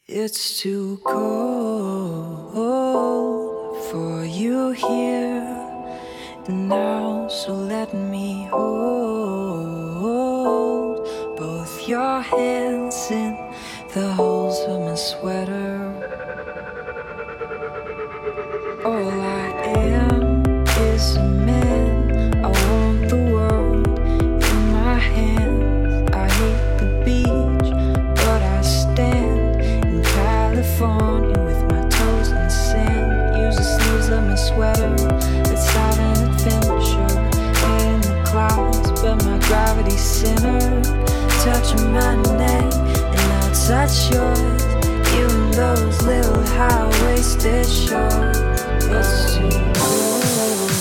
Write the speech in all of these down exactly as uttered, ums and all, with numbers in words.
It's too cold for you here and now, so let me hold both your hands in the holes of my sweater. All I am is a man. I want the world in my hands. I hate the beach, but I stand in California with my toes in the sand. Use the sleeves of my sweater. Let's have an adventure. Head in the clouds, but my gravity's centered. Touching my neck, and I'll touch yours. You and those little high-waisted shorts. It's too cold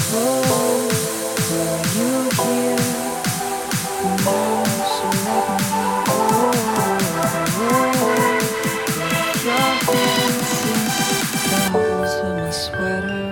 for you here now, so let me hold your hands in the holes of my sweater.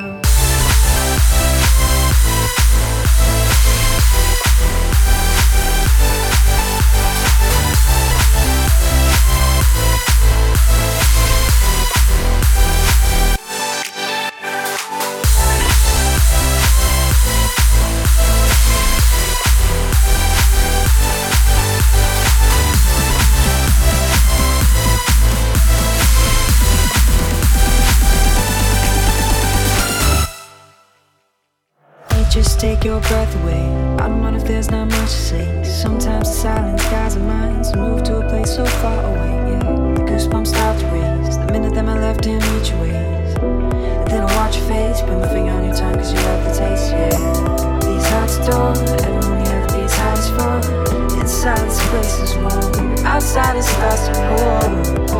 Just take your breath away. I don't mind if there's not much to say. Sometimes the silence guides our minds. Move to a place so far away, yeah. The goosebumps start to raise the minute that my left hand meets your waist. And then I watch your face, put my finger on your tongue cause you love the taste, yeah. These hearts adore, everyone here these hearts for. Inside this place is warm, outside it starts to pour.